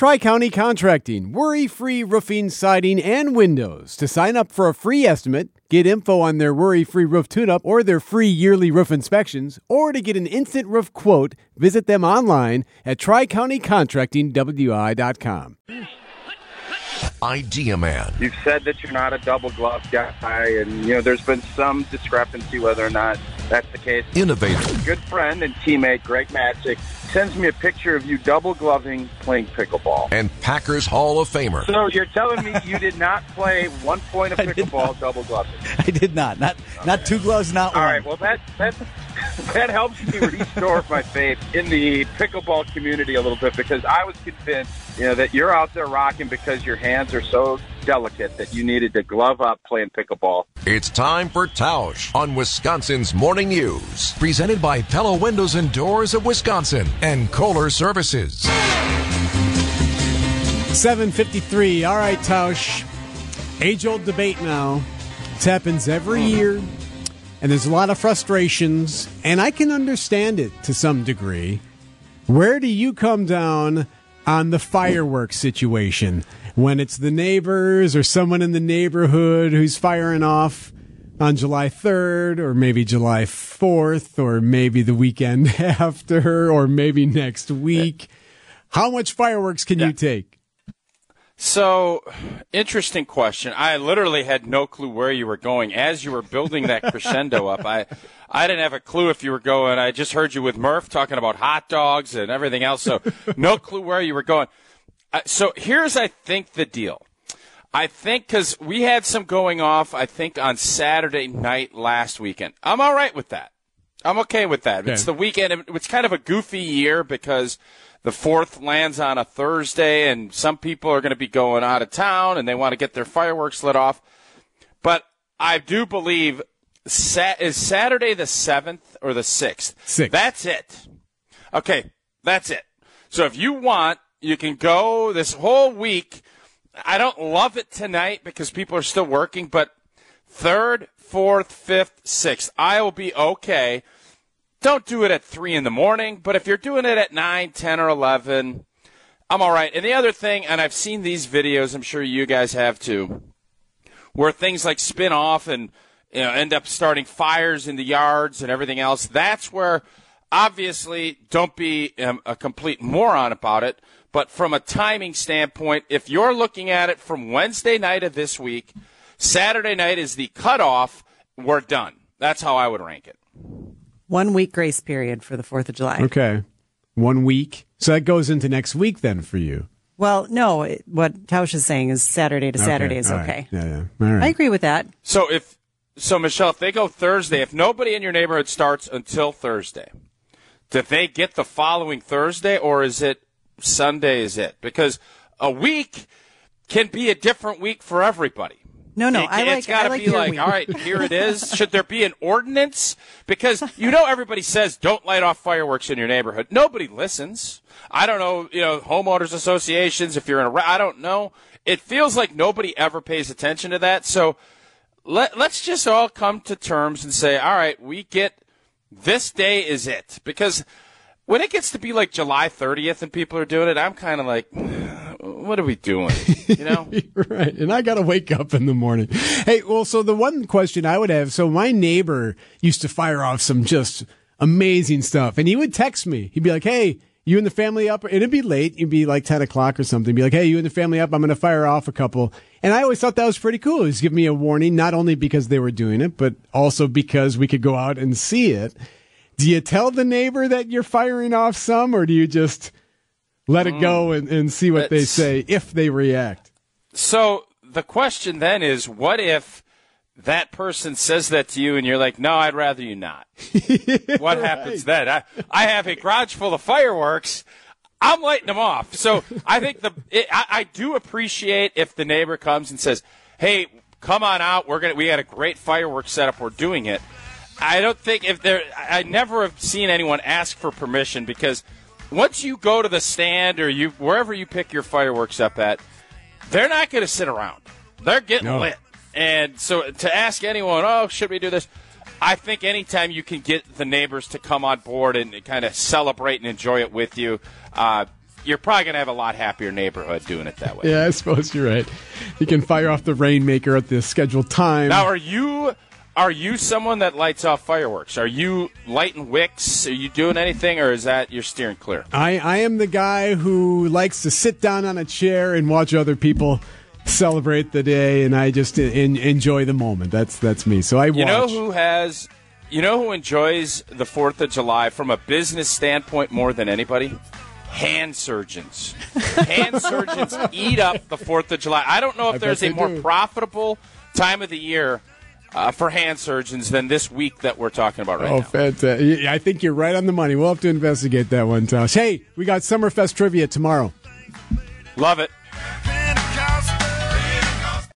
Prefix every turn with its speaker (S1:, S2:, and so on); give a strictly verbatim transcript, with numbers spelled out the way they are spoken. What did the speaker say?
S1: Tri-County Contracting, worry-free roofing, siding, and windows. To sign up for a free estimate, get info on their worry-free roof tune-up or their free yearly roof inspections, or to get an instant roof quote, visit them online at tri county contracting w i dot com.
S2: Idea Man.
S3: You've said that you're not a double glove guy, and you know there's been some discrepancy whether or not that's the case.
S2: Innovative.
S3: Good friend and teammate Greg Matzik sends me a picture of you double gloving playing pickleball.
S2: And Packers Hall of Famer.
S3: So you're telling me you did not play one point of pickleball double gloving?
S4: I did not. Not okay. Not two gloves, not
S3: All
S4: one.
S3: All right, well, that, that, that helps me restore my faith in the pickleball community a little bit, because I was convinced, you know, that you're out there rocking because your hands are so delicate that you needed to glove up playing pickleball.
S2: It's time for Tausch on Wisconsin's Morning News. Presented by Pella Windows and Doors of Wisconsin and Kohler Services.
S1: seven fifty-three. All right, Tausch. Age-old debate now. It happens every year, and there's a lot of frustrations, and I can understand it to some degree. Where do you come down on the fireworks situation? When it's the neighbors or someone in the neighborhood who's firing off on July third or maybe July fourth or maybe the weekend after or maybe next week. How much fireworks can yeah. you take?
S5: So, interesting question. I literally had no clue where you were going. As you were building that crescendo up, I I didn't have a clue if you were going. I just heard you with Murph talking about hot dogs and everything else, so no clue where you were going. Uh, so here's, I think, the deal. I think because we had some going off, I think, on Saturday night last weekend. I'm all right with that. I'm okay with that. Okay. It's the weekend. It's kind of a goofy year because the fourth lands on a Thursday, and some people are going to be going out of town, and they want to get their fireworks lit off. But I do believe, sa- is Saturday the seventh or the sixth?
S1: Sixth.
S5: That's it. Okay, that's it. So if you want, you can go this whole week. I don't love it tonight because people are still working, but third, fourth, fifth, sixth, I will be okay. Don't do it at three in the morning, but if you're doing it at nine, ten, or eleven, I'm all right. And the other thing, and I've seen these videos, I'm sure you guys have too, where things like spin off and you know end up starting fires in the yards and everything else. That's where, obviously, don't be um, a complete moron about it. But from a timing standpoint, if you're looking at it from Wednesday night of this week, Saturday night is the cutoff, we're done. That's how I would rank it.
S6: One week grace period for the fourth of July.
S1: Okay. One week. So that goes into next week then for you.
S6: Well, no, it, what Tausch is saying is Saturday to
S1: okay.
S6: Saturday is
S1: All
S6: okay.
S1: Right. Yeah, yeah. All right.
S6: I agree with that.
S5: So if so, Michelle, if they go Thursday, if nobody in your neighborhood starts until Thursday, do they get the following Thursday, or is it Sunday is it? Because a week can be a different week for everybody.
S6: No, no,
S5: it,
S6: I like.
S5: It's got to
S6: like
S5: be like,
S6: week.
S5: all right, here it is. Should there be an ordinance? Because you know everybody says don't light off fireworks in your neighborhood. Nobody listens. I don't know, you know, homeowners associations. If you're in a, I don't know. It feels like nobody ever pays attention to that. So let let's just all come to terms and say, all right, we get this day is it. Because when it gets to be like July thirtieth and people are doing it, I'm kind of like, what are we doing? You know?
S1: Right. And I got to wake up in the morning. Hey, well, so the one question I would have, so my neighbor used to fire off some just amazing stuff. And he would text me. He'd be like, hey, you and the family up? And it'd be late. It'd be like ten o'clock or something. He'd be like, hey, you and the family up? I'm going to fire off a couple. And I always thought that was pretty cool. He was giving me a warning, not only because they were doing it, but also because we could go out and see it. Do you tell the neighbor that you're firing off some, or do you just let it go and, and see what they say if they react?
S5: So the question then is, what if that person says that to you and you're like, no, I'd rather you not? What right. happens then? I, I have a garage full of fireworks. I'm lighting them off. So I think the it, I, I do appreciate if the neighbor comes and says, hey, come on out. We're gonna we got a great fireworks setup. We're doing it. I don't think if there I never have seen anyone ask for permission, because once you go to the stand or you wherever you pick your fireworks up at, they're not going to sit around. They're getting no. lit. And so to ask anyone, oh, should we do this? I think anytime you can get the neighbors to come on board and kind of celebrate and enjoy it with you, uh, you're probably going to have a lot happier neighborhood doing it that way.
S1: Yeah, I suppose you're right. You can fire off the Rainmaker at the scheduled time.
S5: Now, are you are you someone that lights off fireworks? Are you lighting wicks? Are you doing anything, or is that you're steering clear?
S1: I, I am the guy who likes to sit down on a chair and watch other people celebrate the day, and I just in, enjoy the moment. That's that's me. So I watch.
S5: You know who has, you know who enjoys the Fourth of July from a business standpoint more than anybody? Hand surgeons. Hand surgeons eat up the Fourth of July. I don't know if
S1: I
S5: there's
S1: bet
S5: a
S1: they
S5: more
S1: do.
S5: profitable time of the year uh, for hand surgeons than this week that we're talking about right
S1: Oh,
S5: now.
S1: fantastic. I think you're right on the money. We'll have to investigate that one, Tosh. Hey, we got Summerfest trivia tomorrow.
S5: Love it.